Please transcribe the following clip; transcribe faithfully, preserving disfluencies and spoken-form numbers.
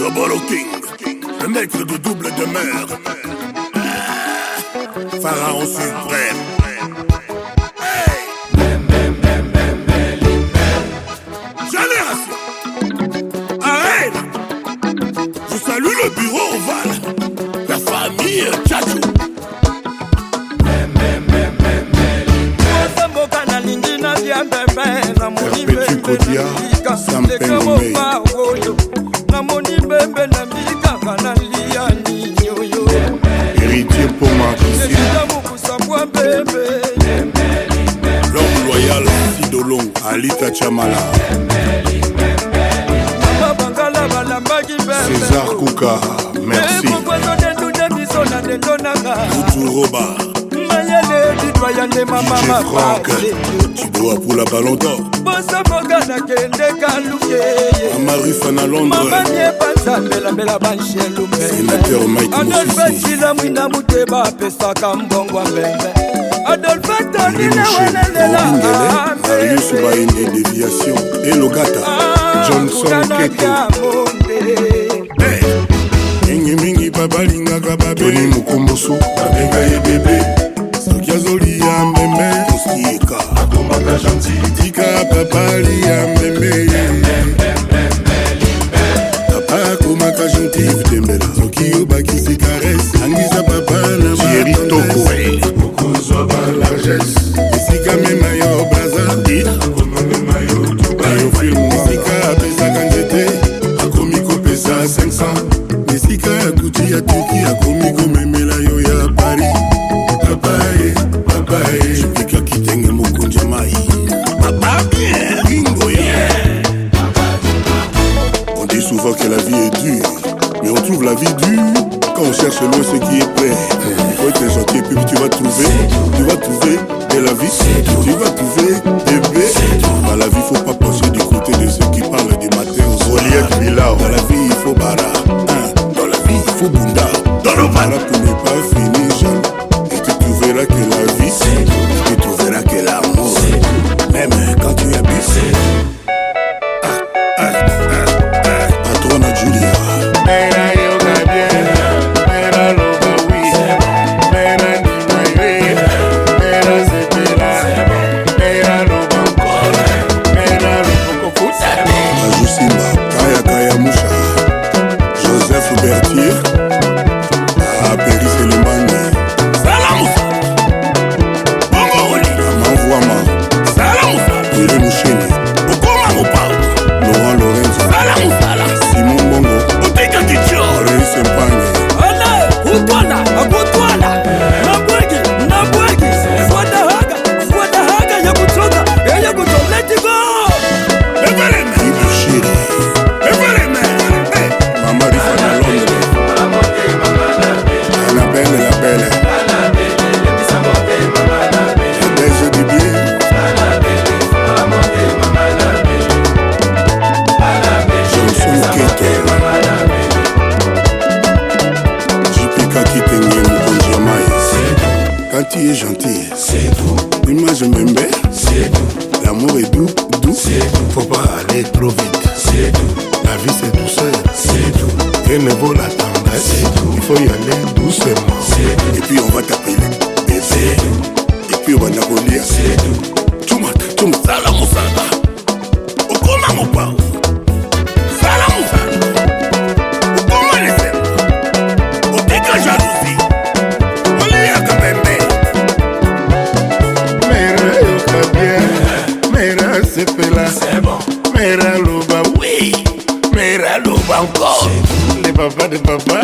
Sobolo King, le maître du double de mer. Pharaon suprême. Génération. Arène. Je salue le bureau ovale. La famille Tchadjou. Perpétue Kodia, Sampé Ngomé. Héritier Poma Kissi. L'homme loyal Sidolong, Alita Chamala. César Kouka, merci. Koutou Roba. D J Franck, tu dois pour la ballon d'or. Amari Fana Londres. Sénateur Mike Moussissi. Marius Baïne Déviation. Et Logata. Johnson Keko. Mingi mingi babalingaka babe. Tony Mukumbusu. Babenga ye bébé. Sokiazoli ya meme. Toskieka. Akomaka gentil. Tika babali ya meme. Papa akomaka gentil. Tembela. Soki obakisi caresse. Angisa papa na Thierry Toko. Okozwa ba largesse. Esika mema yo braza. Akoma mema yo tuba. Ayo film. Esika apesaka nzete. Akomiko pesa cinq cents. Esika ya kuti ya tuki. Akomiko memela yo ya Paris. Papaye, papaye. Jupika kitenge mokonja mai. Papa bien, bingo yeah. On dit souvent que la vie est dure, mais on trouve la vie dure quand on cherche loin ce qui est près. Il faut être gentil et puis tu vas trouver, tu vas trouver de la vie, tu vas trouver des bébés. Dans la vie, il faut pas penser du côté de ceux qui parlent du matin au soir. Dans la vie, il faut bara. Dans la vie, il faut bunda. Dans le bara pour ne pas finir jeune. Tu verras que la vie, tu trouveras que l'amour, même quand tu habites. Ah, ah, ah, ah. Patrona Julia. Mera yoga bien, mera loga oui, mera ni maïwe, mera zepela, mera loga encore, mera loga kofuta. Ajou Simba, Kaya Kaya Moucha, Joseph Bertier, à Péris et Lembani. Laurent Lorenzo, Simon Bongo, Reus Mpagne. Maman Rifana Londres, Annabelle la belle, Belle du bien. Quand tu es gentil, c'est tout. L'image m'aime, c'est tout. L'amour est doux, doux, c'est tout. Faut pas aller trop vite, c'est tout. La vie c'est douceur, c'est tout. Et ne vaut la tendresse, c'est tout. Il faut y aller doucement, c'est tout. Et puis on va t'appeler bébé, c'est tout. Et puis on va t'appeler, c'est tout. Tchouma, tchouma, salam ou sada. Okoma mopa. Salam ou sada. Okoma les aimes. Oteka jalousie. C'est bon. Mera loba, oui. Mera loba encore. Les papas, les papas.